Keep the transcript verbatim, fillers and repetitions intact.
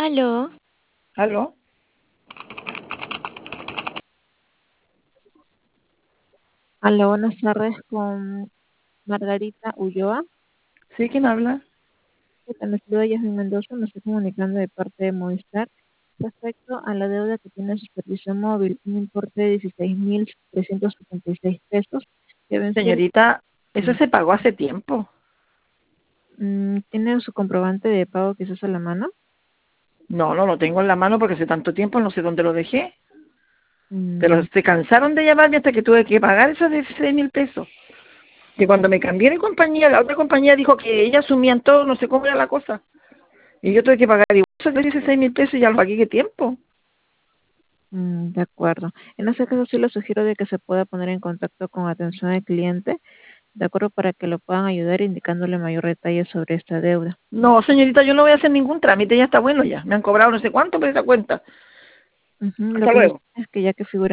Aló, ¿Aló? aló, buenas tardes con Margarita Ulloa. ¿Sí? ¿Quién habla? ¿Qué tal? Les saluda Yasmin Mendoza, me estoy comunicando de parte de Movistar respecto a la deuda que tiene su servicio móvil, un importe de dieciséis mil trescientos setenta y seis pesos que venció el... Señorita, eso Sí. se pagó hace tiempo. Mm, ¿tiene su comprobante de pago quizás a la mano? No, no lo tengo en la mano porque hace tanto tiempo no sé dónde lo dejé. Pero Mm, se cansaron de llamarme hasta que tuve que pagar esos dieciséis mil pesos. Que cuando me cambié de compañía, la otra compañía dijo que ellas asumían todo, no sé cómo era la cosa. Y yo tuve que pagar igual esos dieciséis mil pesos y ya lo pagué. ¿Qué tiempo? mm, de acuerdo. En ese caso sí le sugiero de que se pueda poner en contacto con atención al cliente, de acuerdo, para que lo puedan ayudar indicándole mayor detalle sobre esta deuda. No, señorita, yo no voy a hacer ningún trámite, ya está bueno ya. Me han cobrado no sé cuánto por esa cuenta. Ujú. Lo Hasta que luego. sucede es que ya que figura